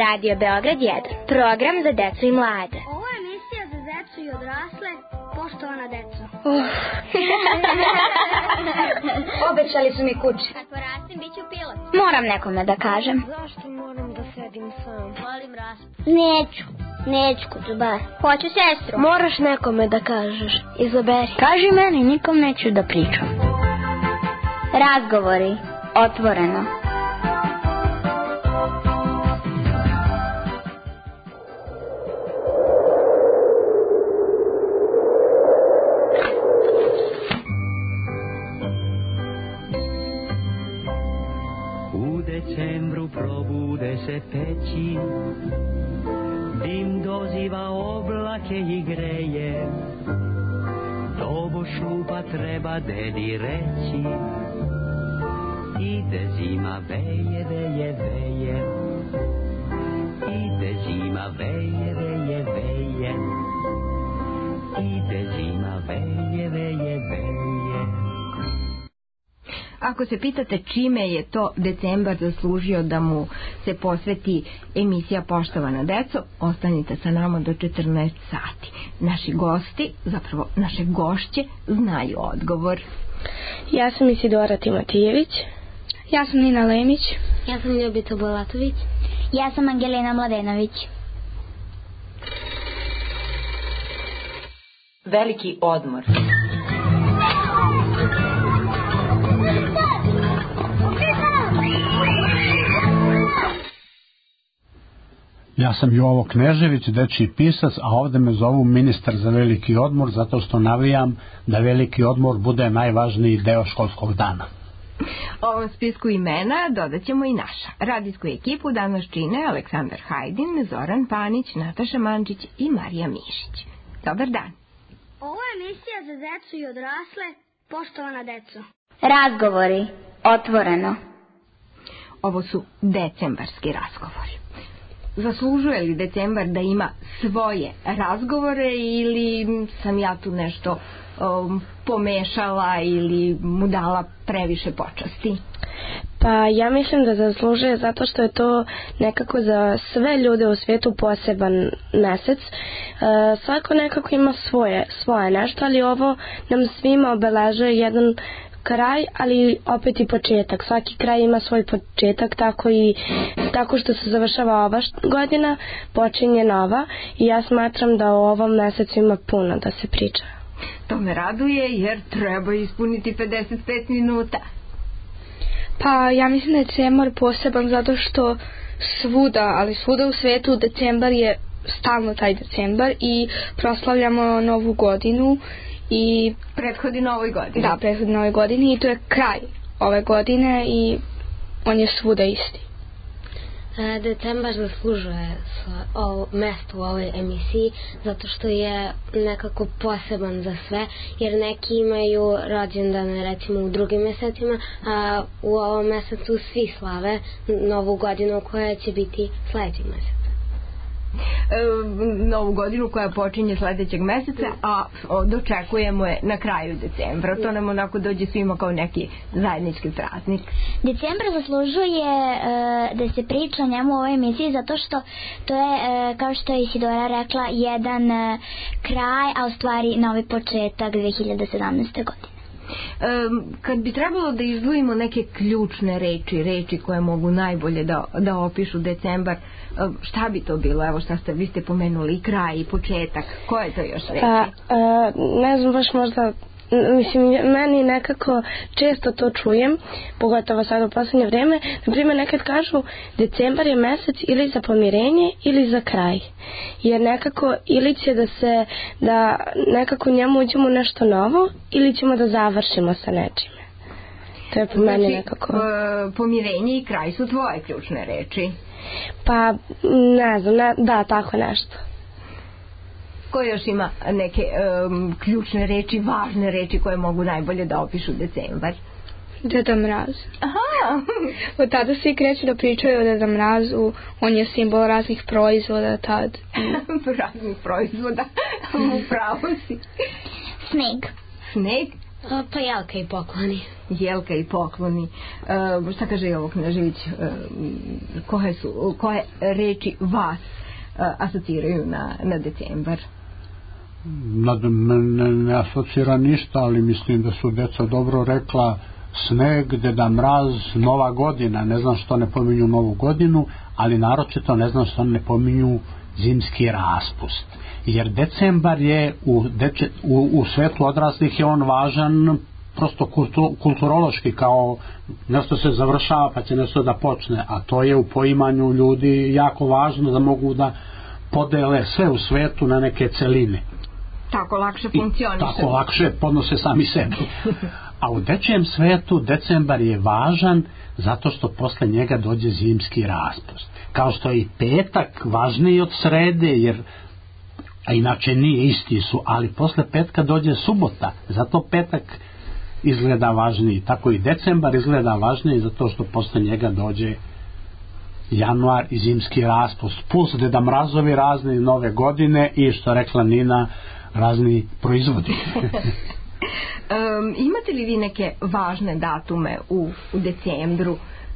Radio Beograd 1, program za decu i mlade. Ovo je emisija za decu i odrasle, poštovana deco. Obećali su mi kući. Kad porastim, bit ću pilot. Moram nekome da kažem. Zašto moram da sedim sam? Volim raspust. Neću kućubar. Hoću sestru. Moraš nekome da kažeš. Izaberi. Kaži meni, nikom neću da pričam. Razgovori. Otvoreno. U decembru probude se peći, dim doziva oblake i greje, dobo šupa treba dedi reći, ide zima veje, veje, veje, ide zima veje, veje, veje, ide zima veje, veje, veje. Ako se pitate čime je to decembar zaslužio da mu se posveti emisija Poštovana deco, ostanite sa nama do 14 sati. Naši gosti, zapravo naše gošće, znaju odgovor. Ja sam Isidora Timotijević. Ja sam Nina Lemić. Ja sam Ljubica Bolatović. Ja sam Angelina Mladenović. Veliki odmor. Ja sam Jovo Knežević, dečiji pisac, a ovde me zovu ministar za veliki odmor, zato što navijam da veliki odmor bude najvažniji deo školskog dana. Ovom spisku imena dodat ćemo i naša. Radijsku ekipu danas čine Aleksandar Hajdin, Zoran Panić, Nataša Mančić i Marija Mišić. Dobar dan. Ovo je emisija za decu i odrasle, poštovana deco. Razgovori. Otvoreno. Ovo su decembarski razgovori. Zaslužuje li decembar da ima svoje razgovore ili sam ja tu nešto pomešala ili mu dala previše počasti? Pa ja mislim da zaslužuje zato što je to nekako za sve ljude u svijetu poseban mesec. Svako nekako ima svoje nešto, ali ovo nam svima obeležuje jedan kraj, ali opet i početak. Svaki kraj ima svoj početak, tako što se završava ova godina, počinje nova i ja smatram da u ovom mesecu ima puno da se priča. To me raduje jer treba ispuniti 55 minuta. Pa ja mislim da je decembar poseban zato što svuda u svijetu decembar je stalno taj decembar i proslavljamo novu godinu i prethodi novoj godini. Da, prethodi novoj godini i to je kraj ove godine i on je svuda isti. Decembar zaslužuje mesto u ovoj emisiji zato što je nekako poseban za sve, jer neki imaju rođendane recimo u drugim mesecima, a u ovom mesecu svi slave novu godinu koja će biti sledećeg meseca. Novu godinu koja počinje sledećeg meseca, a dočekujemo je na kraju decembra. To nam onako dođe svima kao neki zajednički praznik. Decembar zaslužuje da se priča o njemu u ovoj emisiji zato što to je, kao što je Isidora rekla, jedan kraj, a u stvari novi početak 2017. godine. Kad bi trebalo da izdvojimo neke ključne reči koje mogu najbolje da opišu decembar, šta bi to bilo? Evo vi ste pomenuli kraj i početak. Koje je to još reči? Ne znam, baš možda, mislim, meni nekako često to čujem, pogotovo sad u poslednje vreme. Naprimjer, nekad kažu decembar je mesec ili za pomirenje ili za kraj. Jer nekako ili će da nekako njemu uđemo nešto novo ili ćemo da završimo sa nečime. To je po meni nekako. Pomirenje i kraj su tvoje ključne reči. Pa ne znam, da, tako nešto. Ko još ima neke ključne reči, važne reči koje mogu najbolje da opišu decembar? Deda Mraz. Aha! Od tada svi kreću da pričaju o Deda Mrazu, on je simbol raznih proizvoda tad. Raznih proizvoda, upravo si. Sneg. Sneg? Pa jelka i pokloni. Jelka i pokloni. Šta kaže Jovo Knežević? Koje reči vas asociraju na decembar? Ne asocira ništa, ali mislim da su deca dobro rekla sneg, Deda Mraz, Nova godina. Ne znam što ne pominju Novu godinu, ali naročito ne znam što ne pominju zimski raspust. Jer decembar je u svetu odraslih je on važan prosto kulturološki, kao nešto se završava pa će nešto da počne, a to je u poimanju ljudi jako važno da mogu da podele sve u svetu na neke celine. Tako lakše funkcioniše. Tako lakše podnose sami sebi. A u dečjem svetu decembar je važan zato što posle njega dođe zimski raspust. Kao što je i petak važniji od srede, a inače nije, isti su, ali posle petka dođe subota, zato petak izgleda važniji. Tako i decembar izgleda važniji zato što posle njega dođe januar i zimski raspust, plus Deda Mrazovi razni nove godine i što rekla Nina, razni proizvodi. Imate li vi neke važne datume u decembru?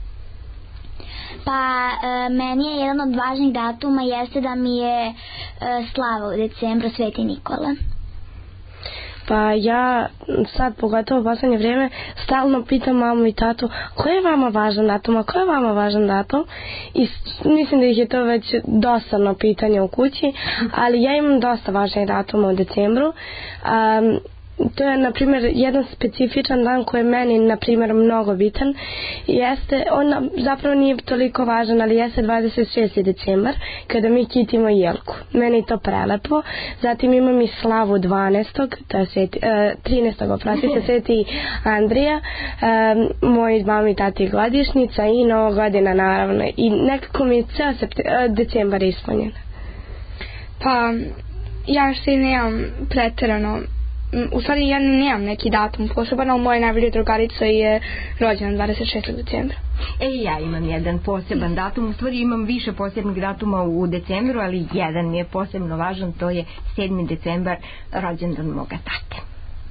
Pa meni je jedan od važnih datuma jeste da mi je slava u decembru, Sveti Nikola. Pa ja sad, pogotovo u poslednje vrijeme, stalno pitam mamu i tatu koji je vama važan datum, a koji je vama važan datum, i mislim da ih je to već dosadno pitanje u kući, ali ja imam dosta važnih datuma u decembru. To je, na primjer, jedan specifičan dan koji je meni, na primjer, mnogo bitan. Jeste, on zapravo nije toliko važan, ali jeste 26. decembar, kada mi kitimo jelku. Meni je to prelepo. Zatim imam i slavu 12. To je 13. oprostite, Sveti Andrija, moj mami i tati godišnjica i Nova godina, naravno. I nekako mi je ceo decembar ispunjen. Pa, ja što i nemam preterano, u stvari ja nemam neki datum poseban, ali moja najbolja drugarica je rođena 26. decembra. Ja imam jedan poseban datum, u stvari imam više posebnih datuma u decembru, ali jedan mi je posebno važan, to je 7. decembar, rođendan moga tate.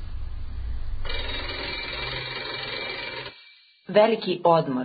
Veliki odmor.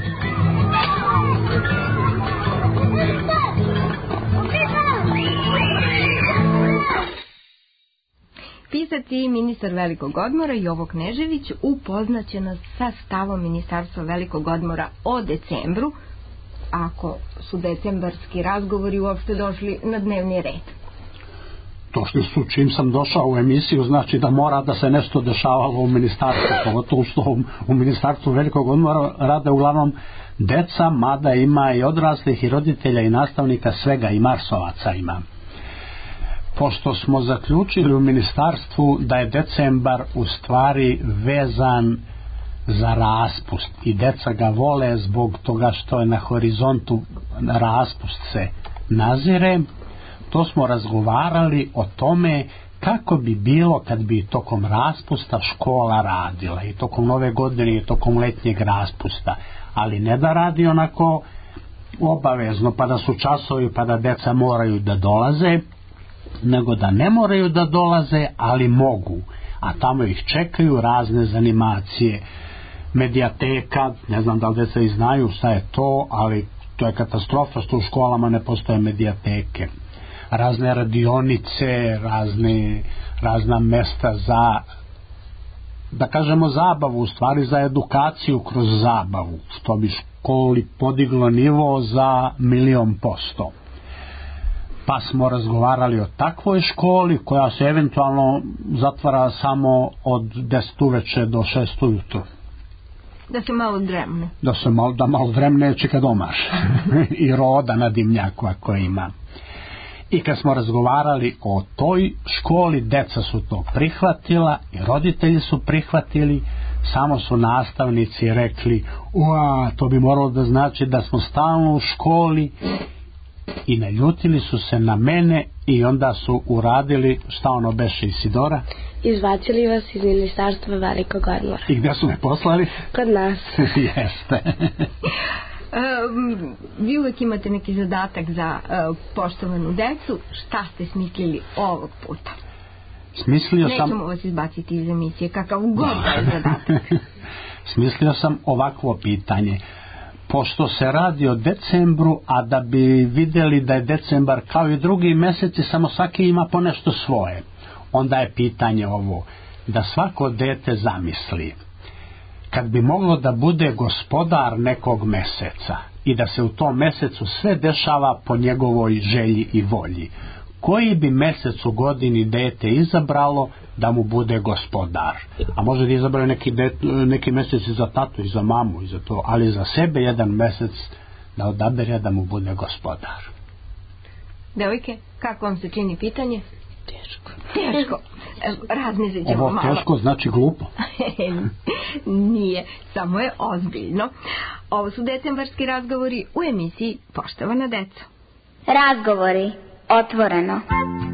Pisac i ministar Velikog odmora Jovo Knežević upoznaće nas sa stavom Ministarstva Velikog odmora o decembru, ako su decembarski razgovori uopšte došli na dnevni red. Došli su, čim sam došao u emisiju, znači da mora da se nešto dešavalo u ministarstvu, pogotovo što u Ministarstvu Velikog odmora rade uglavnom deca, mada ima i odraslih i roditelja i nastavnika, svega, i marsovaca ima. Pošto smo zaključili u ministarstvu da je decembar u stvari vezan za raspust i deca ga vole zbog toga što je na horizontu raspust se nazire, to smo razgovarali o tome kako bi bilo kad bi tokom raspusta škola radila, i tokom nove godine i tokom letnjeg raspusta, ali ne da radi onako obavezno pa da su časovi pa da deca moraju da dolaze, nego da ne moraju da dolaze, ali mogu, a tamo ih čekaju razne zanimacije, medijateka, ne znam da li deca i znaju šta je to, ali to je katastrofa što u školama ne postoje medijateke, razne radionice, razna mesta za, da kažemo, zabavu, u stvari za edukaciju kroz zabavu, što bi školi podiglo nivo za 1.000.000%. Pa smo razgovarali o takvoj školi koja se eventualno zatvara samo od 10 uveče do 6 ujutro. Da se malo dremne. Da malo dremne čeka domaš. I roda na dimnjaku ako ima. I kad smo razgovarali o toj školi, deca su to prihvatila i roditelji su prihvatili, samo su nastavnici rekli, to bi moralo da znači da smo stalno u školi, i naljutili su se na mene i onda su uradili, šta ono beše, Isidora? Izbacili vas iz Ministarstva Velikog odmora. I gde su me poslali? Kod nas. Jeste. Vi uvek imate neki zadatak za poštovanu decu. Šta ste smislili ovog puta? Nećemo vas izbaciti iz emisije, kakav god da je zadatak. Smislio sam ovakvo pitanje. Pošto se radi o decembru, a da bi vidjeli da je decembar kao i drugi mjeseci, samo svaki ima ponešto svoje, onda je pitanje ovo, da svako dete zamisli, kad bi moglo da bude gospodar nekog meseca i da se u tom mesecu sve dešava po njegovoj želji i volji, koji bi mesec u godini dete izabralo da mu bude gospodar? A može da izabrao neki mesec i za tatu i za mamu i za to, ali za sebe jedan mesec da odabere da mu bude gospodar. Devojke, kako vam se čini pitanje? Teško. Razmislit ćemo malo. Ovo teško znači glupo. Nije, samo je ozbiljno. Ovo su decembarski razgovori u emisiji Poštovana deco. Razgovori. Otvoreno.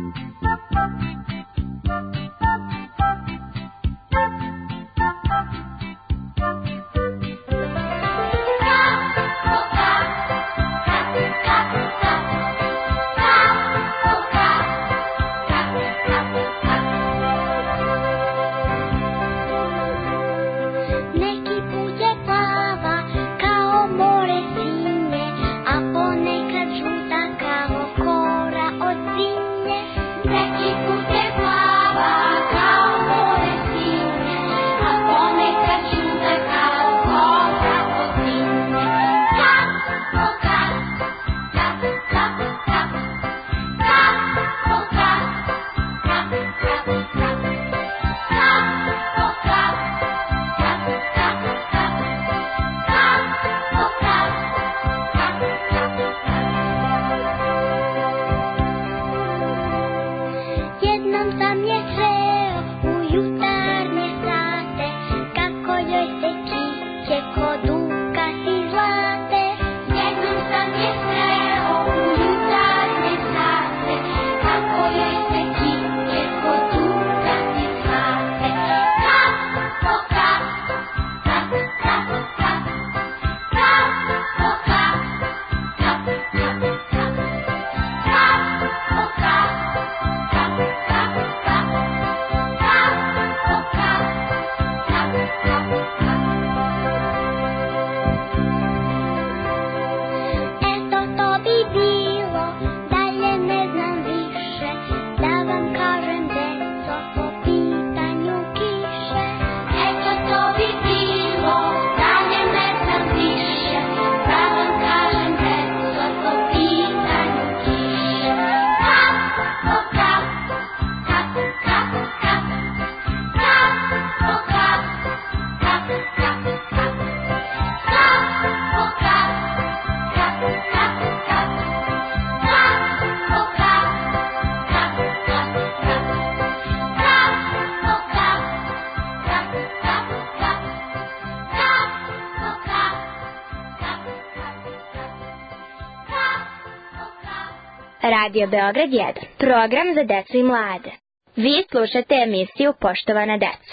Radio Beograd 1, program za decu i mlade. Vi slušate emisiju Poštovana deco.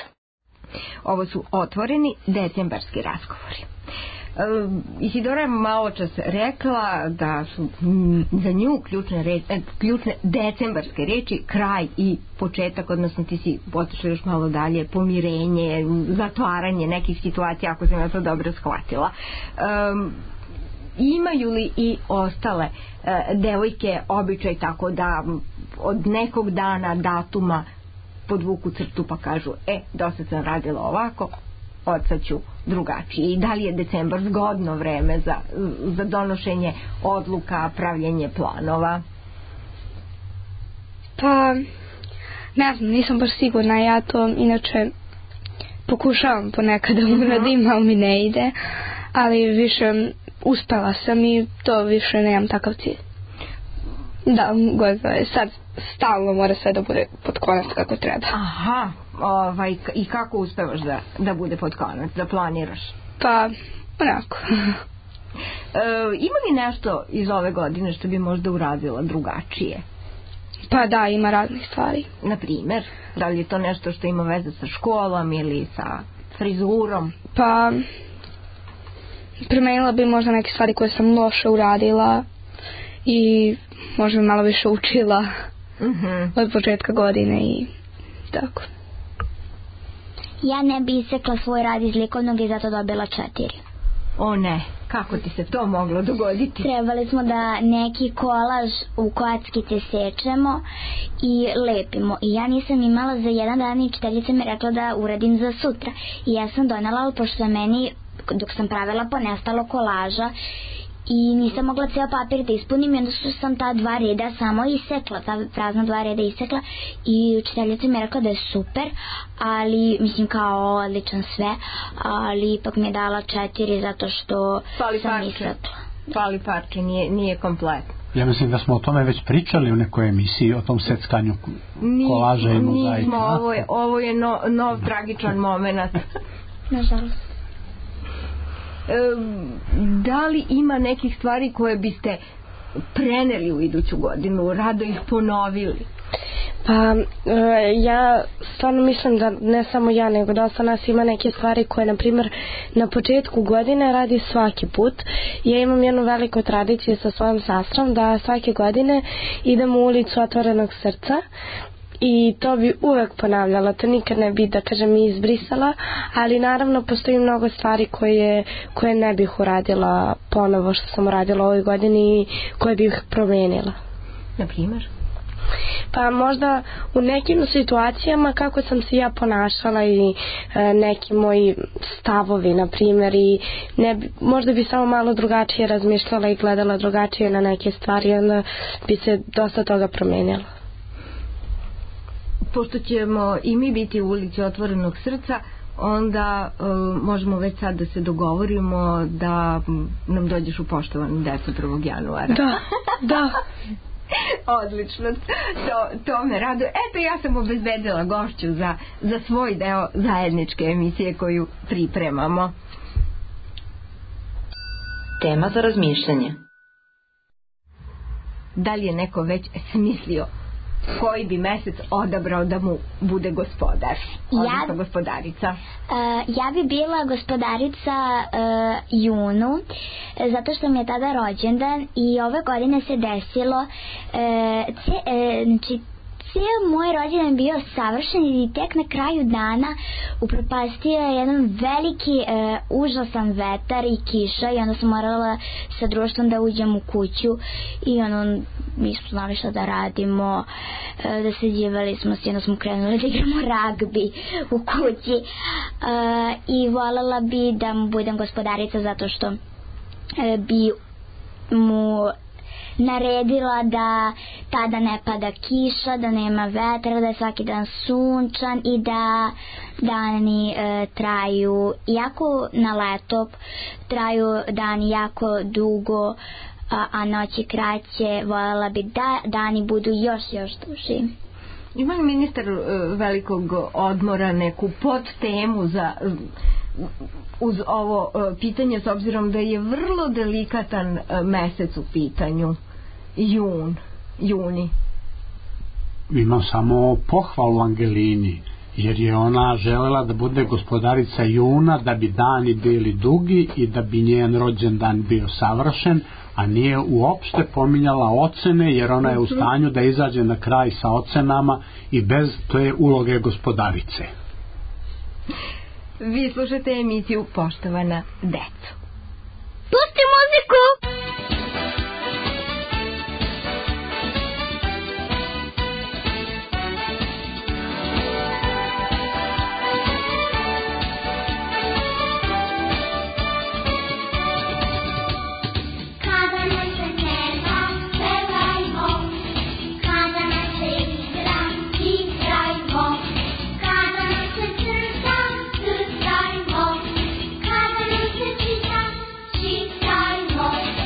Ovo su otvoreni decembarski razgovori. Isidora je malo čas rekla da su za nju ključne decembarske reči kraj i početak, odnosno ti si otišla još malo dalje, pomirenje, zatvaranje nekih situacija, ako sam ja to dobro shvatila. Imaju li i ostale devojke običaj tako da od nekog dana, datuma podvuku crtu pa kažu dosta sam radila ovako, od sad ću drugačije? I da li je decembar zgodno vreme za donošenje odluka, pravljenje planova? Pa ne znam, nisam baš sigurna, ja to inače pokušavam ponekad da uradim, ali mi ne ide, ali više uspela sam i to više nemam takav cilj. Da, gotovo je, sad stalno mora sve da bude pod konac kako treba. Aha, i kako uspevaš da bude pod konac, da planiraš? Pa, onako. Ima li nešto iz ove godine što bi možda uradila drugačije? Pa da, ima raznih stvari. Na primjer, da li je to nešto što ima veze sa školom ili sa frizurom? Pa, promenila bi možda neke stvari koje sam loše uradila i možda bi malo više učila od početka godine i tako. Ja ne bi isekla svoj rad iz likovnog i zato dobila 4. O ne, kako ti se to moglo dogoditi? Trebali smo da neki kolaž u kockice sečemo i lepimo. I ja nisam imala za jedan dan i učiteljica mi rekla da uradim za sutra. I ja sam donela, ali pošto je meni, dok sam pravila, ponestalo kolaža i nisam mogla ceo papir da ispunim i onda sam ta 2 reda samo isekla, ta prazna 2 reda isekla i učiteljica mi je rekla da je super, ali mislim kao odličan sve, ali ipak mi je dala 4 zato što sam isekla. Fali parče, nije kompletno. Ja mislim da smo o tome već pričali u nekoj emisiji, o tom seckanju kolaža i mozaika. Nismo, ovo je nov tragičan moment. Nažalost. Da li ima nekih stvari koje biste preneli u iduću godinu, rado ih ponovili? Pa ja stvarno mislim da ne samo ja, nego dosta nas ima neke stvari koje, na primjer, na početku godine radi svaki put. Ja imam jednu veliku tradiciju sa svojom sestrom da svake godine idem u ulicu Otvorenog srca i to bi uvek ponavljala, to nikad ne bi, da kažem, izbrisala, ali naravno postoji mnogo stvari koje ne bih uradila ponovo što sam uradila ovoj godini i koje bih promenila. Na primjer? Pa možda u nekim situacijama kako sam se ja ponašala i neki moji stavovi, na primjer, i možda bi samo malo drugačije razmišljala i gledala drugačije na neke stvari, onda bi se dosta toga promenilo. Pošto ćemo i mi biti u ulici Otvorenog srca, onda možemo već sad da se dogovorimo da nam dođeš u Poštovanu decu 1. januara. Da. Odlično, to me raduje. Eto, ja sam obezbedila gošću za svoj deo zajedničke emisije koju pripremamo. Tema za razmišljanje. Da li je neko već smislio koji bi mesec odabrao da mu bude gospodar, odnosno gospodarica? Ja bi bila gospodarica junu, zato što mi je tada rođendan i ove godine se desilo, znači cijel moj rođendan bio savršen i tek na kraju dana upropastio je jedan veliki užasan vetar i kiša i onda sam morala sa društvom da uđem u kuću i nismo znali šta da radimo, da sređivali smo se, onda smo krenuli da igramo ragbi u kući i voljela bi da mu budem gospodarica zato što bi mu naredila da tada ne pada kiša, da nema vetra, da je svaki dan sunčan i da dani traju, iako na leto traju dani jako dugo, a noći kraće, voljela bi da dani budu još duži. Ima li ministar velikog odmora neku podtemu uz ovo pitanje, s obzirom da je vrlo delikatan mesec u pitanju, juni? Imam samo pohvalu Angelini, jer je ona želela da bude gospodarica juna, da bi dani bili dugi i da bi njen rođendan bio savršen, a nije uopšte pominjala ocene, jer ona je u stanju da izađe na kraj sa ocenama i bez te uloge gospodarice. Vi slušate emisiju Poštovana deco. Pusti muziku! Kada nam se čita, čitajmo.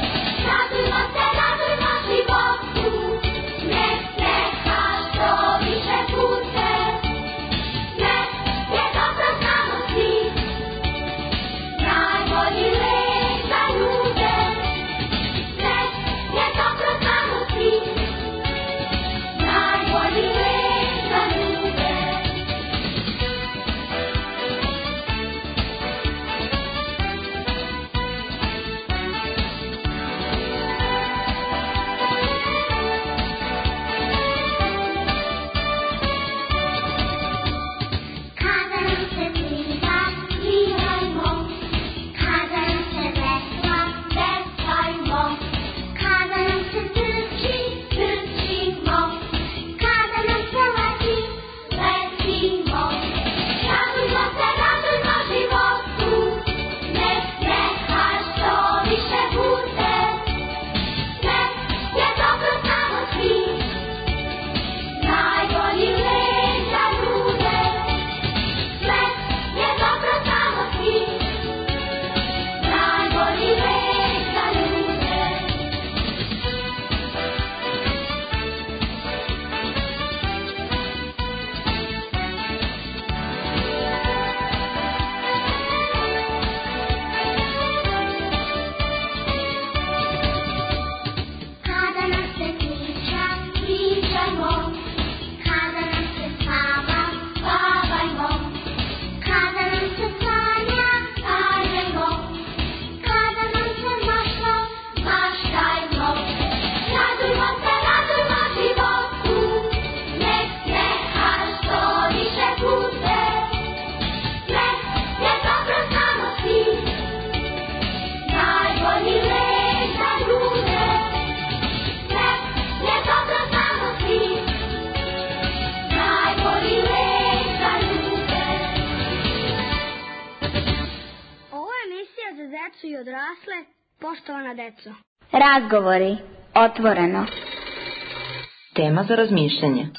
decu i odrasle, poštovana deco. Razgovori. Otvoreno. Tema za razmišljanje.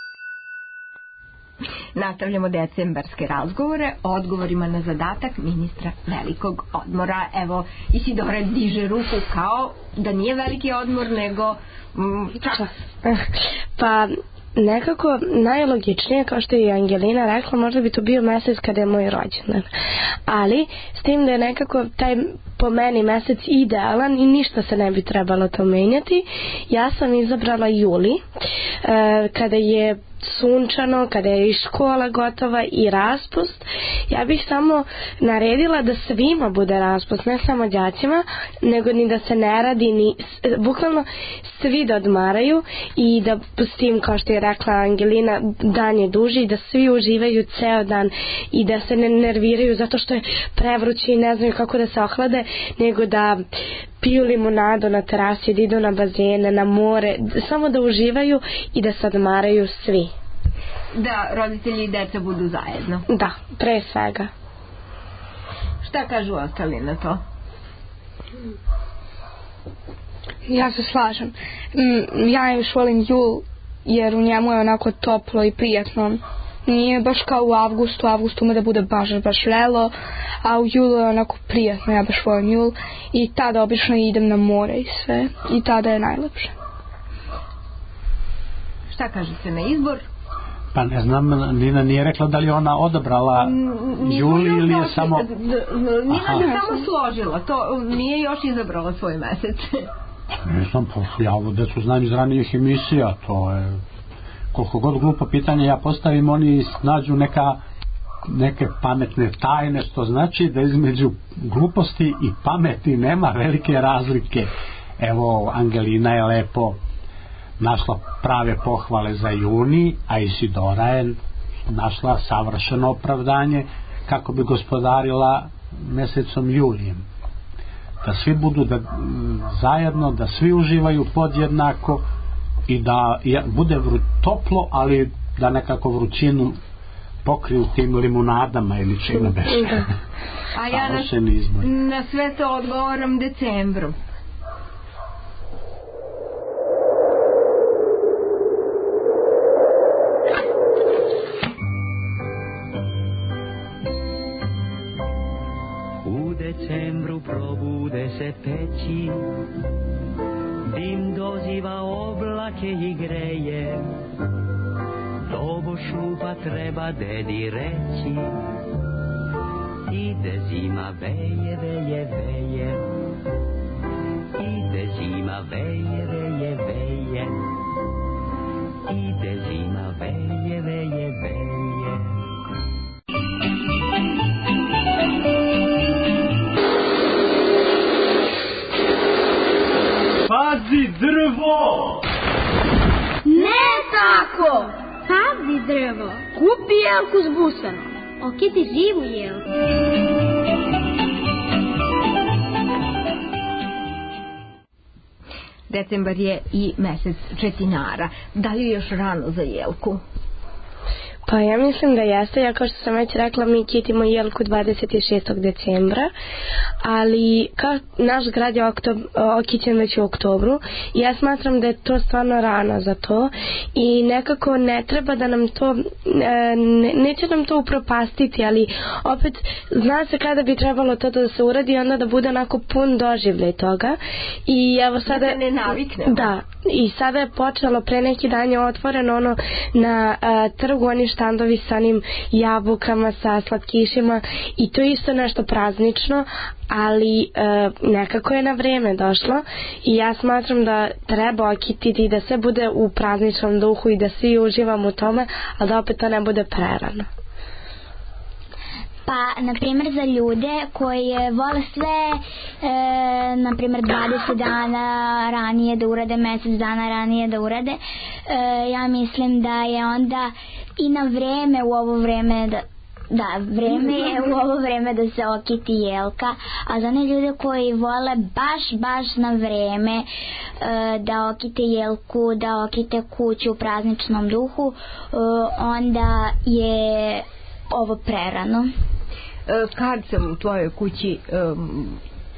Nastavljamo decembarske razgovore o odgovorima na zadatak ministra velikog odmora. Evo, Isidora diže ruku kao da nije veliki odmor, nego čas. Pa nekako najlogičnije, kao što je i Angelina rekla, možda bi to bio mesec kada je moj rođendan. Ali, s tim da je nekako taj po meni mesec idealan i ništa se ne bi trebalo to menjati, ja sam izabrala juli, kada je sunčano, kada je i škola gotova i raspust. Ja bih samo naredila da svima bude raspust, ne samo đacima, nego ni da se ne radi, ni bukvalno svi da odmaraju i da s tim, kao što je rekla Angelina, dan je duži i da svi uživaju ceo dan i da se ne nerviraju zato što je prevruće i ne znaju kako da se ohlade, nego da piju limunadu na terasi, da idu na bazene, na more, samo da uživaju i da se odmaraju svi. Da roditelji i deca budu zajedno. Da, pre svega. Šta kažu ostali na to? Ja se slažem. Ja još volim jul, jer u njemu je onako toplo i prijatno. Nije baš kao u avgustu ima da bude baš lelo, a u julu je onako prijatno, ja baš volim jul i tada obično idem na more i sve i tada je najlepše. Šta kažete na izbor? Pa ne znam, Nina nije rekla da li ona odabrala juli ili je samo... Nina je samo složila, to nije još izabrala svoj mesec. Nisam, ja ovo decu znam iz ranijih emisija, to je... Koliko god glupo pitanje ja postavim, oni nađu neke pametne tajne, što znači da između gluposti i pameti nema velike razlike. Evo, Angelina je lepo našla prave pohvale za juni, a Isidora je našla savršeno opravdanje kako bi gospodarila mesecom julijem. Da svi budu zajedno, da svi uživaju podjednako i da bude toplo, ali da nekako vrućinu pokriju tim limunadama ili čime beše. A ja na sve to odgovoram decembrom. U decembru probude se peći, dim doziva oblake i greje, dobošu pa treba dedi reći, ide zima veje, veje, veje, ide zima veje, veje, veje, ide zima veje, veje, veje. Pazi drvo! Ne tako! Pazi drvo! Kupi jelku s busanom. Okiti živu jelku. Decembar je i mesec četinara. Da li je još rano za jelku? Pa ja mislim da jeste, ja kao što sam već rekla, mi kitimo jelku 26. decembra, ali kao naš grad je okićen već u oktobru i ja smatram da je to stvarno rano za to i nekako ne treba da nam to, neće nam to upropastiti, ali opet zna se kada bi trebalo to da se uradi i onda da bude onako pun doživljaj toga i evo sada... Da ne naviknemo. Da, i sada je počelo, pre neki dan je otvoreno ono na trgu, oni štandovi sa onim jabukama, sa slatkišima i to je isto nešto praznično, ali nekako je na vreme došlo i ja smatram da treba okititi i da sve bude u prazničnom duhu i da svi uživamo u tome, a da opet to ne bude prerano. Pa, na primjer, za ljude koji vole sve, na primjer, 20 dana ranije da urade, mjesec dana ranije da urade, ja mislim da je onda i na vreme u ovo vreme vreme je u ovo vreme da se okiti jelka, a za one ljude koji vole baš na vreme da okite jelku, da okite kuću u prazničnom duhu, onda je ovo prerano. Kad se u tvojoj kući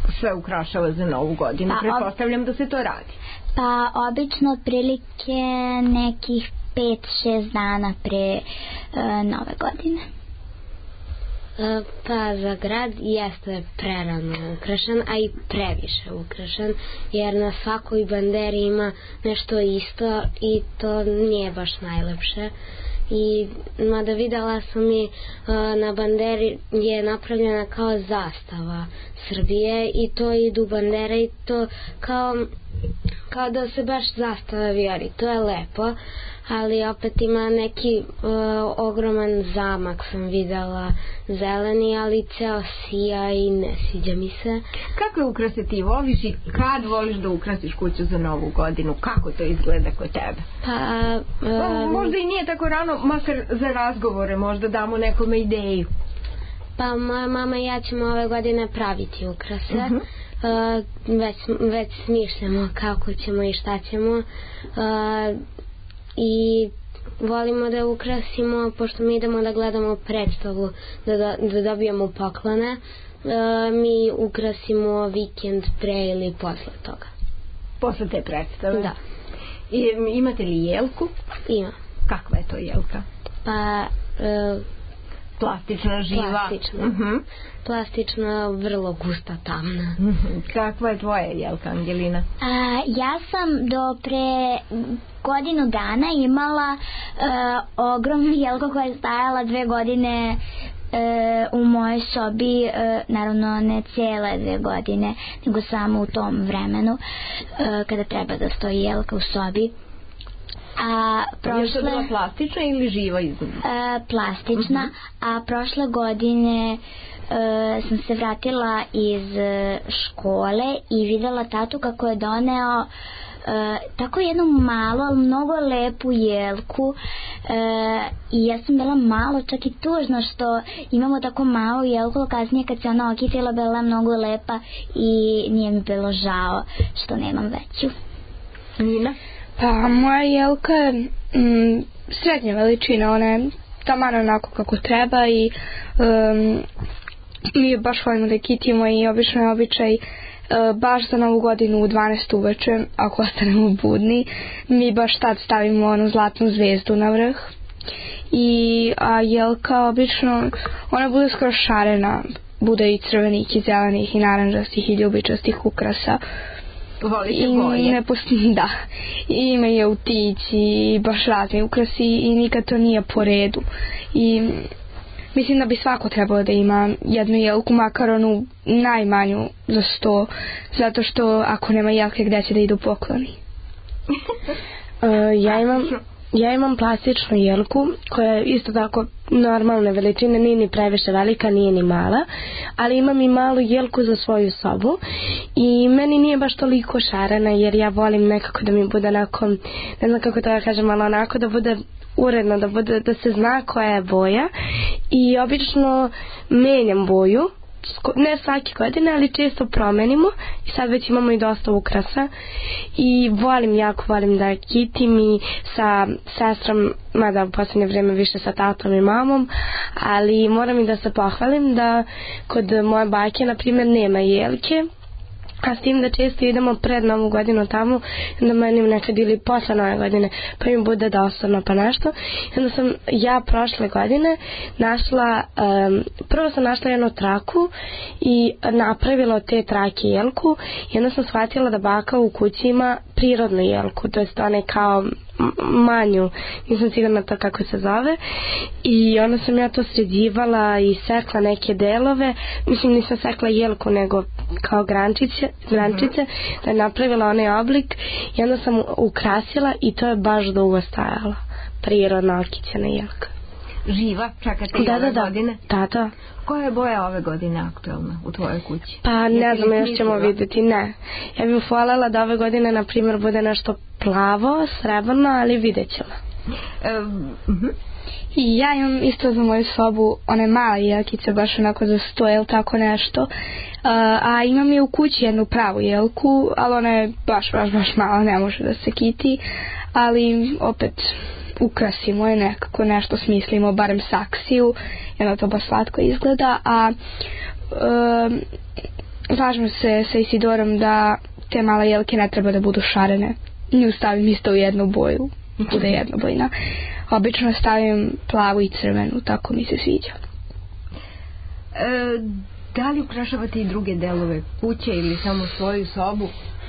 sve ukrašava za Novu godinu? Pretpostavljam da se to radi. Pa obično otprilike nekih 5-6 dana pre Nove godine. Pa za grad jeste prerano ukrašen, a i previše ukrašen, jer na svakoj banderi ima nešto isto i to nije baš najlepše. I mada videla sam i na banderi je napravljena kao zastava Srbije i to idu bandere i to kao da se baš zastava vijori. To je lepo, ali opet ima neki ogroman zamak sam videla zeleni, ali ceo sija i ne sviđa mi se. Kakve ukrase ti voliš i kad voliš da ukrasiš kuću za Novu godinu? Kako to izgleda kod tebe? Možda i nije tako rano, makar za razgovore, možda damo nekome ideju. Pa moja mama i ja ćemo ove godine praviti ukrase. Već smišljamo kako ćemo i šta ćemo. I volimo da ukrasimo, pošto mi idemo da gledamo predstavu, da dobijemo poklone, mi ukrasimo vikend pre ili posle toga. Posle te predstave? Da. Imate li jelku? Ima. Kakva je to jelka? Pa plastična, živa? Plastična, vrlo gusta, tamna. Kakva je tvoja jelka, Angelina? Ja sam do pre godinu dana imala ogromnu jelku koja je stajala 2 godine u mojoj sobi, naravno ne cijele 2 godine, nego samo u tom vremenu kada treba da stoji jelka u sobi. Je to bila plastična ili živa izgleda? Plastična, a prošle godine sam se vratila iz škole i videla tatu kako je doneo tako jednu malu, ali mnogo lepu jelku i ja sam bila malo čak i tužna što imamo tako malu jelku, kasnije kad se ona okitila bila mnogo lepa i nije mi bilo žao što nemam veću. Nina? Pa moja jelka je srednje veličine, ona je taman onako kako treba i mi baš volimo da kitimo i obično je običaj baš za Novu godinu u 12 uveče, ako ostanemo budni, mi baš tad stavimo onu zlatnu zvezdu na vrh. A jelka obično, ona bude skoro šarena, bude i crvenih i zelenih i naranđastih i ljubičastih ukrasa. Volite boje? Da, i ima i autići i baš razni ukrasi i nikad to nije po redu. I mislim da bi svako trebalo da ima jednu jelku, makar onu najmanju za 100, zato što ako nema jelke, gde će da idu pokloni? Ja imam plastičnu jelku koja je isto tako normalne veličine, nije ni previše velika, nije ni mala, ali imam i malu jelku za svoju sobu i meni nije baš toliko šarena jer ja volim nekako da mi bude onako, ne znam kako to da kažem, ali onako da bude uredno, da se zna koja je boja i obično menjam boju, ne svake godine, ali često promenimo i sad već imamo i dosta ukrasa i jako volim da kitim i sa sestrom, mada u posljednje vrijeme više sa tatom i mamom, ali moram i da se pohvalim da kod moje bake na primjer nema jelke, a s tim da često idemo pred Novu godinu tamo, onda meni nekad ili posle Nove godine, pa mi bude dosadno pa nešto. I onda sam ja prošle godine našla, prvo sam našla jednu traku i napravila od te trake jelku i onda sam shvatila da baka u kući ima prirodnu jelku, to jest one kao manju, nisam sigurna to kako se zove, i onda sam ja to sređivala i sekla neke delove, mislim nisam sekla jelku nego kao grančice, da je napravila onaj oblik i onda sam ukrasila i to je baš dugo stajala, prirodna okićena jelka. Živa? Čekate i ove godine? Da. Koja je boja ove godine aktualna u tvojoj kući? Pa ne znam, još ćemo vidjeti, ne. Ja bih voljela da ove godine, na primjer, bude nešto plavo, srebrno, ali vidjet ćemo. I ja imam isto za moju sobu one male jelkice, baš onako za 100 ili tako nešto. A imam je u kući jednu pravu jelku, ali ona je baš mala, ne može da se kiti, ali opet ukrasimo je nekako, nešto smislimo, barem saksiju, jedno to baš slatko izgleda, a slažem se sa Isidorom da te male jelke ne treba da budu šarene. Nju stavim isto u jednu boju, bude jednobojna. Obično stavim plavu i crvenu, tako mi se sviđa. Da li ukrašavate i druge delove kuće ili samo svoju sobu?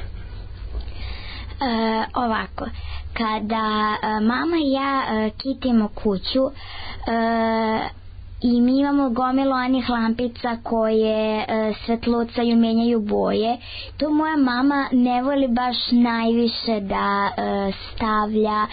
Ovako, kada mama i ja kitimo kuću i mi imamo gomilu onih lampica koje svetlucaju, menjaju boje, to moja mama ne voli baš najviše da stavlja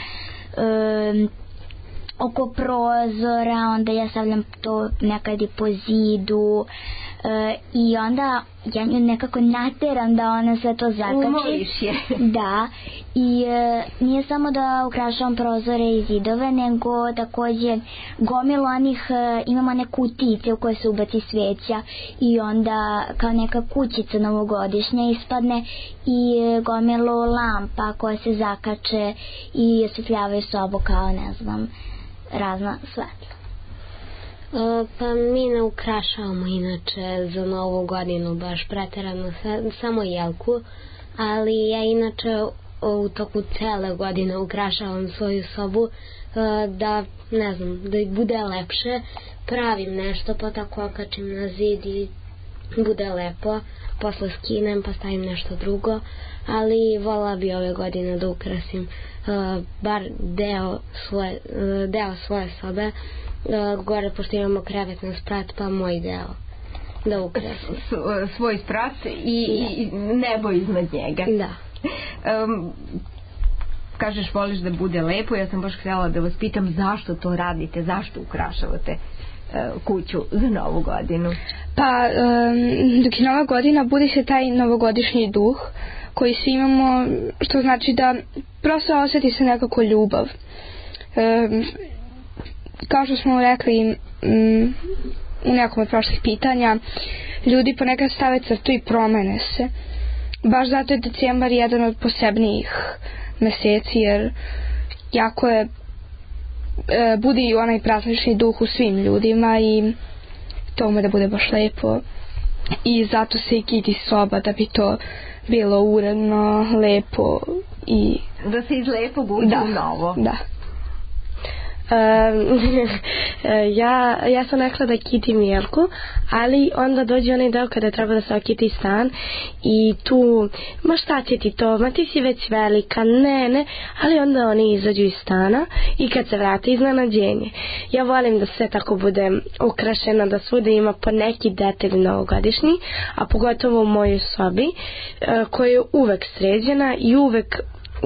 oko prozora, onda ja stavljam to nekad i po zidu i onda ja nju nekako nateram da ona sve to zakači. Umoliš je. Da, i nije samo da ukrašavam prozore i zidove, nego takođe gomilu onih, imamo one kutice u koje se ubaci sveća i onda kao neka kućica novogodišnja ispadne i gomilu lampa koje se zakače i osvetljavaju sobu kao, ne znam, razna svetla. Pa mi ne ukrašavamo inače za novu godinu baš preterano, samo jelku, ali ja inače u toku cele godine ukrašavam svoju sobu da, ne znam, da bude lepše, pravim nešto pa tako okačim na zid i bude lepo, posle skinem pa stavim nešto drugo, ali vola bi ove godine da ukrasim bar deo svoje sobe, gore pošto imamo krevet na sprat, pa moj deo da ukrasim. Svoj sprat i nebo iznad njega. Da. Kažeš voliš da bude lepo, ja sam baš htjela da vas pitam zašto to radite, zašto ukrašavate kuću za novu godinu? Pa dok je nova godina budi se taj novogodišnji duh koji svi imamo, što znači da prosto osjeti se nekako ljubav. Kao što smo rekli u nekom od prošlih pitanja, ljudi ponekad stave crtu i promene se. Baš zato je decembar jedan od posebnijih meseci, jer jako je budi onaj praznični duh u svim ljudima i to ume da bude baš lepo i zato se i kiti soba da bi to bilo uredno, lepo i da se iz lepo bude u novo. Da. Ja sam rekla da kitim jelku, ali onda dođe onaj deo kada treba da se okiti stan i tu, ma šta će ti to, ma ti si već velika, ne, ali onda oni izađu iz stana i kad se vrate iznenađenje. Ja volim da sve tako bude ukrašeno, da svuda ima po neki detalj novogodišnji, a pogotovo u mojoj sobi koja je uvek sređena i uvek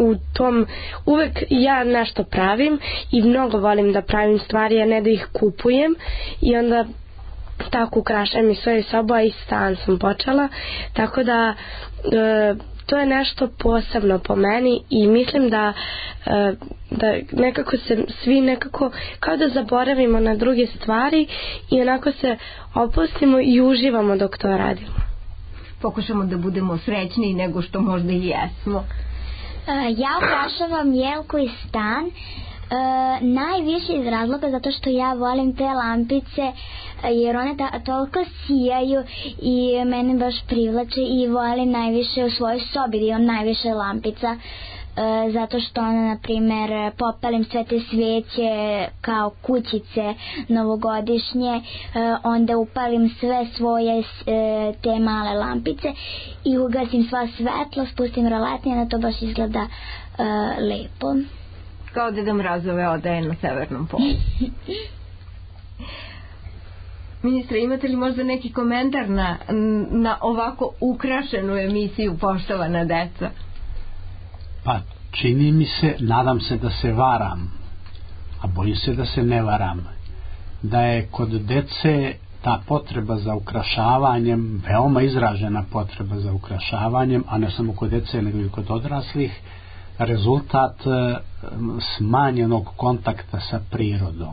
ja nešto pravim i mnogo volim da pravim stvari, a ne da ih kupujem i onda tako ukrašam i svoju sobu, a i stan sam počela, tako da to je nešto posebno po meni i mislim da nekako se svi nekako kao da zaboravimo na druge stvari i onako se opustimo i uživamo dok to radimo. Pokušamo da budemo srećniji nego što možda i jesmo. Ja ukrašavam jelku i stan najviše iz razloga zato što ja volim te lampice jer one toliko sijaju i mene baš privlače i volim najviše u svojoj sobi da imam najviše lampica zato što na primer popalim sve te sveće kao kućice novogodišnje, onda upalim sve svoje te male lampice i ugasim sva svetla, spustim roletnje, da to baš izgleda lepo. Kao Deda Mrazove odaje na Severnom polu. Ministre, imate li možda neki komentar na ovako ukrašenu emisiju Poštovana deca? Pa čini mi se, nadam se da se varam, a bojim se da se ne varam, da je kod dece ta potreba za ukrašavanjem, veoma izražena potreba za ukrašavanjem, a ne samo kod dece nego i kod odraslih, rezultat smanjenog kontakta sa prirodom,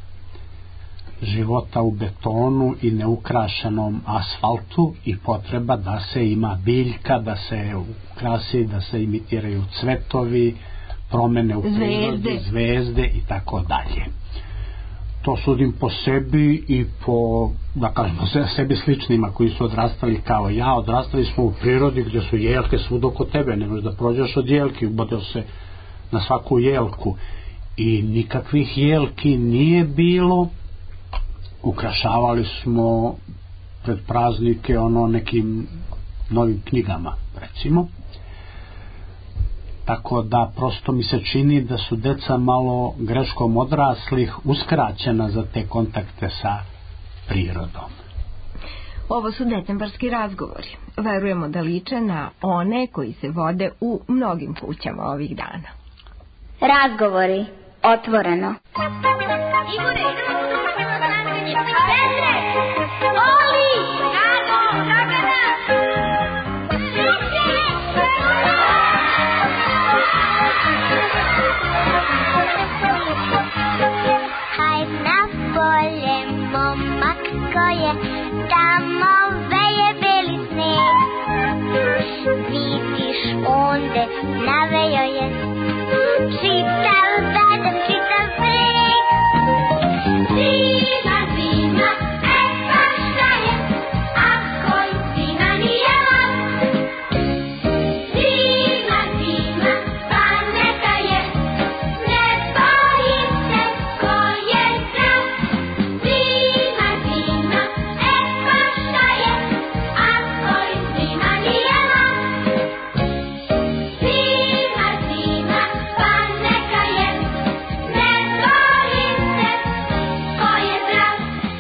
života u betonu i neukrašenom asfaltu i potreba da se ima biljka, da se ukrasi, da se imitiraju cvetovi, promene u prirodi, zvezde i tako dalje. to sudim po sebi i po, da kažemo, sebi sličnima koji su odrastali kao ja. Odrastali smo u prirodi gdje su jelke svud oko tebe, ne možeš da prođeš od jelki, ubodeo se na svaku jelku i nikakvih jelki nije bilo. Ukrašavali smo pred praznike nekim novim knjigama, recimo. Tako da prosto mi se čini da su deca malo greškom odraslih uskraćena za te kontakte sa prirodom. Ovo su decembarski razgovori. Verujemo da liče na one koji se vode u mnogim kućama ovih dana. Razgovori. Otvoreno. Igore, idemo na snaganje. Petre! Oli! Gago! Dragana! Hajd na polje, momak ko je, tamo veje beli sneg. Vidiš onde navejo je, čitav dan, čitav sneg. Zima, zima, pa šta je, ako zima nije lak. Zima, zima, pa neka je, ne bojim se ko je zdrav. Zima, zima, pa šta je, ako zima nije lak. Zima, zima, pa neka je, ne bojim se ko je zdrav.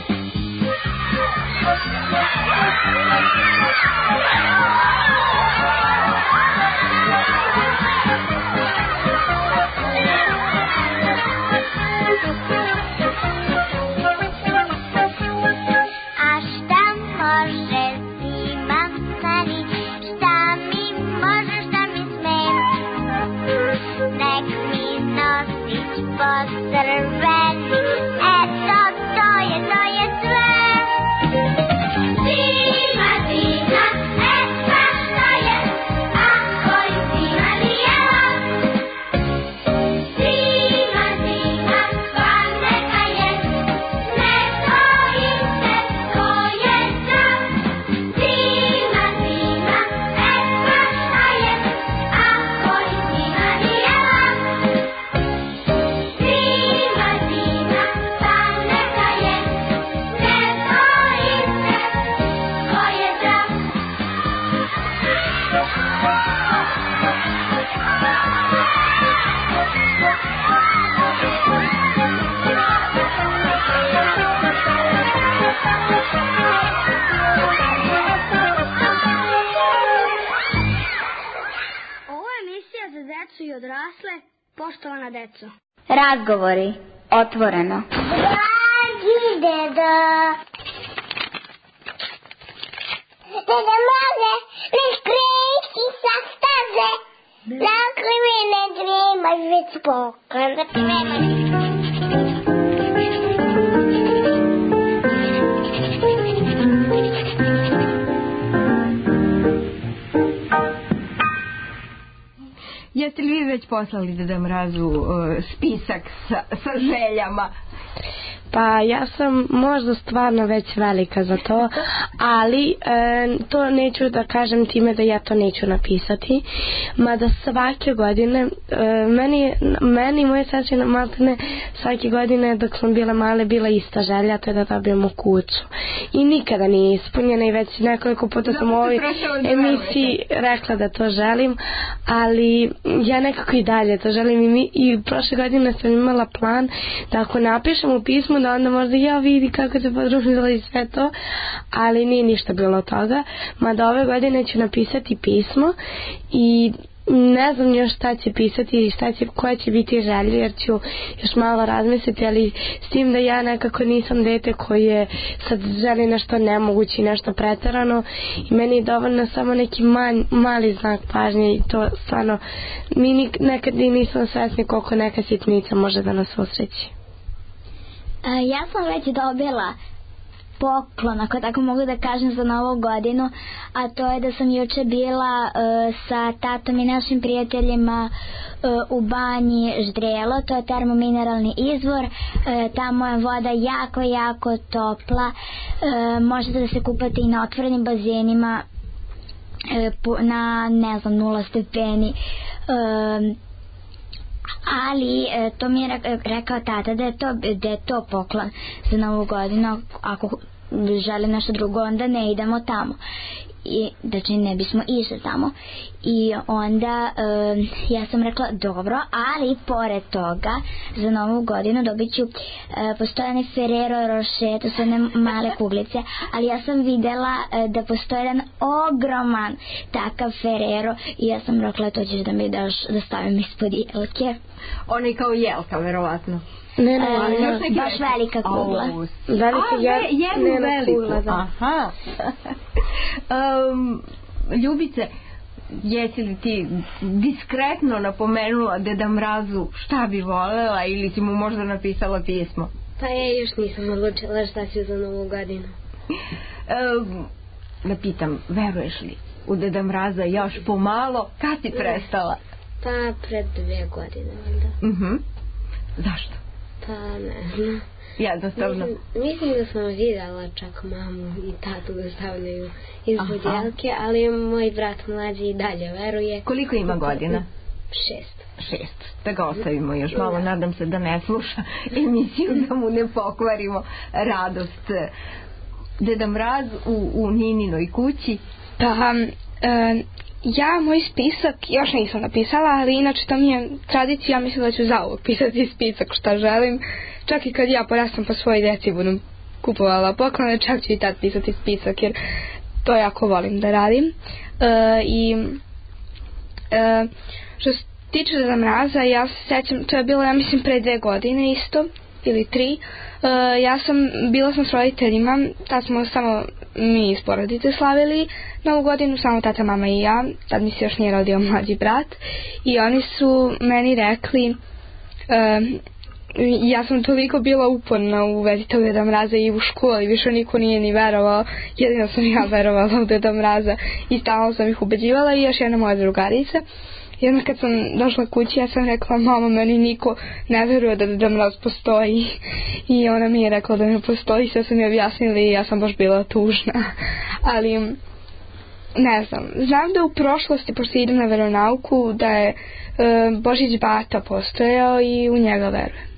A šta može zima meni, šta mi može, šta mi sme? Nek mi nosić posrveni, eto to je sve. Zima, zima, pa šta je, ako zima nije lak. Zima, zima, pa neka je, ne bojim se ko je zdrav. Zima, zima, pa šta je, ako zima nije lak. Zima, zima, pa neka je, ne bojim se ko je zdrav. Ovo je emisija za decu i odrasle, poštovana deco. Razgovori. Otvoreno. Dragi dedo. Deda Mraze, ne kreći sa staze. Dakle mi ne dremaš već spokojno da premaš. Jeste li vi već poslali Deda Mrazu spisak sa željama? Pa ja sam možda stvarno već velika za to, ali to neću da kažem time da ja to neću napisati, mada svake godine meni i moje sestre maltene svake godine dok sam bila male bila ista želja, to je da dobijemo kuću i nikada nije ispunjena i već nekoliko puta sam u ovoj emisiji rekla da to želim, ali ja nekako i dalje to želim i prošle godine sam imala plan da ako napišem u pismu da onda možda ja vidi kako se podružila i sve to, ali nije ništa bilo od toga, mada ove godine ću napisati pismo i ne znam još šta će pisati i koja će biti želja, jer ću još malo razmisliti, ali s tim da ja nekako nisam dete koje sad želi nešto nemoguće i nešto preterano i meni je dovoljno samo neki mali znak pažnje i to stvarno mi nekad i nisam svesni koliko neka sitnica može da nas usreći. Ja sam već dobila poklon, ako tako mogu da kažem, za Novu godinu, a to je da sam juče bila sa tatom i našim prijateljima u banji Ždrelo, to je termomineralni izvor, tamo je voda jako, jako topla, možete da se kupate i na otvorenim bazenima na, ne znam, 0 stepeni, ali to mi je rekao tata da je to poklon za Novu godinu, ako želim nešto drugo onda ne idemo tamo, i znači ne bismo išli tamo. I onda ja sam rekla dobro, ali pored toga za Novu godinu dobit ću postoje one Ferrero Rocher, to su one male kuglice, ali ja sam videla da postoje jedan ogroman takav Ferrero i ja sam rekla to ćeš da mi daš da stavim ispod jelke. Ona je kao jelka verovatno. Ne, baš velika kugla. Jednu veliku. Aha. Ljubice, jesi li ti diskretno napomenula Deda Mrazu šta bi volela ili si mu možda napisala pismo? Pa ja još nisam odlučila šta ću za Novu godinu. Da pitam, veruješ li u Deda Mraza još pomalo? Kad si prestala? Pa pred 2 godine onda. Zašto? Pa ne znam. Jednostavno. Mislim da sam videla čak mamu i tatu da stavljaju ispod jelke, ali moj brat mlađi i dalje veruje. Koliko ima godina? 6. Da ga ostavimo još malo, nadam se da ne sluša emisiju, da mu ne pokvarimo radost. Deda Mraz u Nininoj kući. Pa, ja moj spisak još nisam napisala, ali inače to mi je tradicija, mislim da ću zauvek pisati spisak šta želim, čak i kad ja porastam po svojoj djeci budem kupovala poklone, čak ću i tad pisati spisak jer to jako volim da radim. Što se tiče Deda Mraza, ja se sjećam, to je bilo ja mislim pre 2 godine isto ili 3. Bila sam s roditeljima, tad smo samo mi iz porodice slavili Novu godinu, samo tata, mama i ja, tad mi se još nije rodio mlađi brat, i oni su meni rekli, ja sam toliko bila uporna u vezi tog Deda Mraza i u školi, više niko nije ni verovao, jedino sam ja verovala u Deda Mraza i stalno sam ih ubeđivala i još jedna moja drugarica. Jedno kad sam došla kući, ja sam rekla, mama, meni niko ne veruje da Deda Mraz postoji. I ona mi je rekla da ne postoji, sve sam je objasnila i ja sam baš bila tužna. Ali, ne znam da u prošlosti, pošto idem na veronauku, da je Božić Bata postojao i u njega verujem.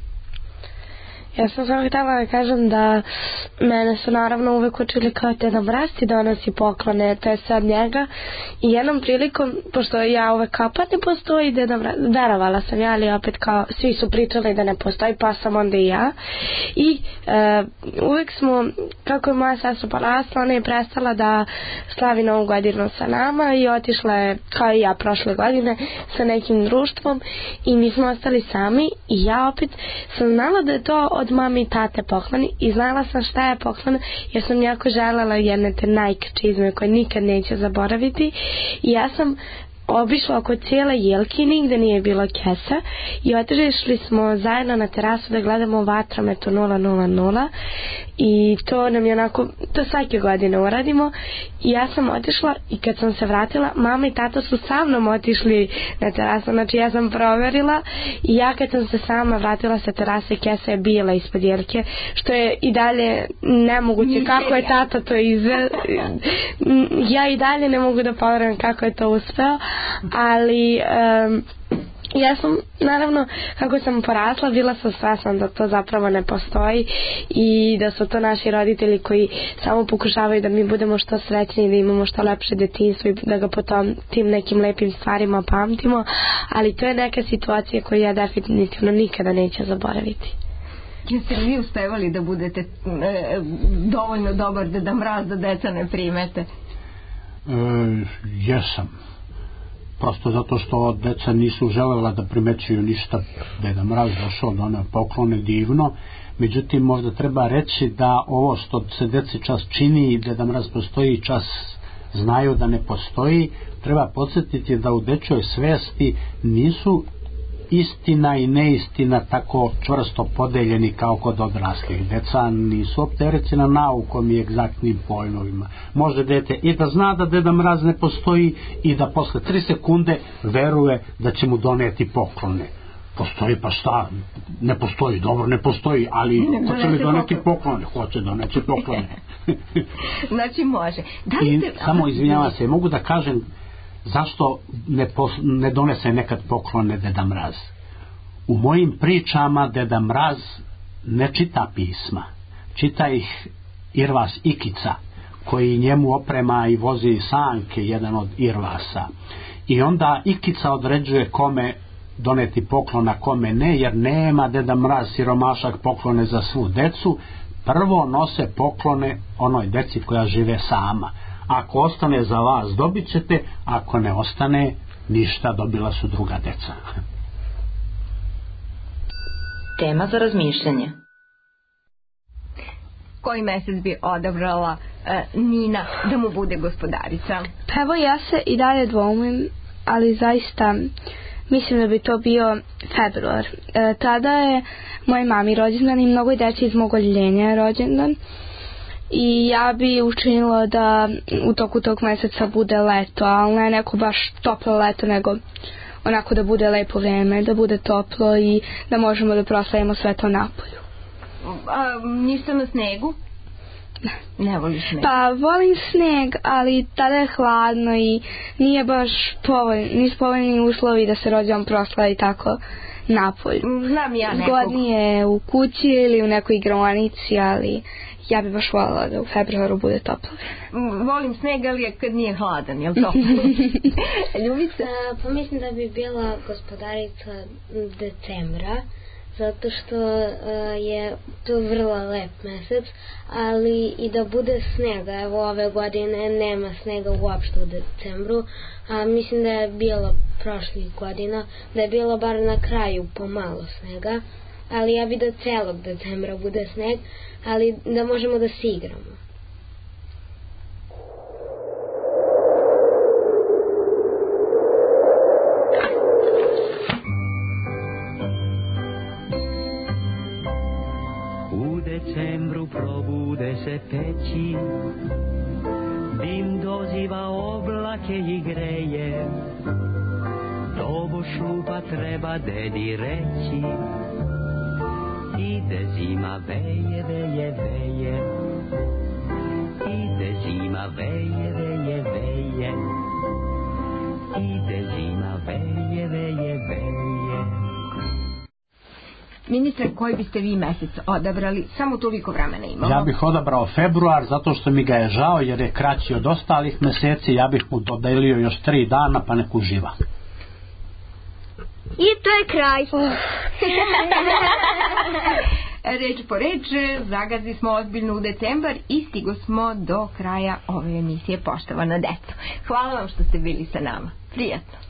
Ja sam samo htjela da kažem da mene su naravno uvek učili kao Deda Mraz ti donosi poklone, to je sad njega, i jednom prilikom, pošto ja uvek kao pa ne postoji Deda Mraz, verovala sam ja, ali opet kao svi su pričali da ne postoji, pa sam onda i ja, i uvek smo, kako je moja sestra porasla, ona je prestala da slavi Novu godinu sa nama i otišla je, kao i ja prošle godine, sa nekim društvom i mi smo ostali sami i ja opet sam znala da je to od mame i tate poklon i znala sam šta je poklon jer sam jako željela jedne te Nike čizme koje nikad neće zaboraviti i ja sam obišla oko cijele jelke, nigde nije bilo kesa i otišli smo zajedno na terasu da gledamo vatrometu 000 i to nam je onako, to svake godine uradimo i ja sam otišla i kad sam se vratila, mama i tata su sa mnom otišli na terasu, znači ja sam proverila i ja kad sam se sama vratila sa terase, kesa je bila ispod jelke, što je i dalje nemoguće kako je tata to izveo, ja i dalje ne mogu da poverujem kako je to uspeo, ali ja sam, naravno, kako sam porasla, bila sam svesna da to zapravo ne postoji i da su to naši roditelji koji samo pokušavaju da mi budemo što srećni, da imamo što lepše detinjstvo i da ga potom tim nekim lepim stvarima pamtimo, ali to je neka situacija koju ja definitivno nikada neću zaboraviti. Jeste li vi uspevali da budete dovoljno dobar Deda Mraz da deca ne primete? Jesam. Prosto zato što deca nisu želela da primećuju ništa. Deda Mraz došao da one poklone divno, međutim možda treba reći da ovo što se deci čas čini i Deda Mraz postoji, čas znaju da ne postoji. Treba podsjetiti da u dečjoj svesti nisu istina i neistina tako čvrsto podeljeni kao kod odraslih. Deca nisu opterećena naukom i egzaktnim pojmovima. Može dete i da zna da Deda Mraz ne postoji i da posle 3 sekunde veruje da će mu doneti poklone. Postoji, pa šta? Ne postoji, dobro, ne postoji, ali hoće li doneti poklone? Hoće doneti poklone. Znači može. Samo izvinjavam se, mogu da kažem zašto ne donese nekad poklone Deda Mraz. U mojim pričama Deda Mraz ne čita pisma, čita ih Irvas Ikica, koji njemu oprema i vozi sanke, jedan od Irvasa. I onda Ikica određuje kome doneti poklona, kome ne, jer nema Deda Mraz siromašak poklone za svu decu. Prvo nose poklone onoj deci koja žive sama. Ako ostane za vas, dobit ćete, ako ne ostane, ništa, dobila su druga deca. Tema za razmišljanje. Koji mesec bi odabrala Nina da mu bude gospodarica? Pa evo ja se i dalje dvoumim, ali zaista mislim da bi to bio februar. Tada je moj mami rođendan i mnogo deci iz mog odjeljenja je rođendan. I ja bi učinila da u toku tog meseca bude leto, ali ne neko baš toplo leto, nego onako da bude lepo vreme, da bude toplo i da možemo da proslavimo sve to napolju. Ništa na snegu? Ne voliš sneg? Pa volim sneg, ali tada je hladno i nije baš nisu povoljni uslovi da se rođendan proslavi tako napolju. Znam ja nekog. Zgodnije u kući ili u nekoj igronici, ali ja bih baš voljela da u februaru bude toplo. Volim sneg, ali kad nije hladan, jel to? Ljubica? Pa mislim da bi bila gospodarica decembra, zato što je to vrlo lep mesec, ali i da bude snega. Evo ove godine nema snega uopšte u decembru, a mislim da je bilo prošlih godina, da je bilo bar na kraju pomalo snega, ali ja bi da celog decembra bude sneg, ali da možemo da se igramo. U decembru probude se peći, dim doziva oblake i greje, dobošu pa treba dedi reći, ide zima, veje, veje, veje, ide zima, veje, veje, veje, ide zima, veje, veje, veje. Ministre, koji biste vi mesec odabrali? Samo toliko vremena imamo. Ja bih odabrao februar zato što mi ga je žao jer je kraći od ostalih meseci. Ja bih mu dodelio još 3 dana pa nek uživa. I to je kraj. Reč po reč, zagazili smo ozbiljno u decembar i stigo smo do kraja ove emisije Poštovana deco. Hvala vam što ste bili sa nama. Prijatno.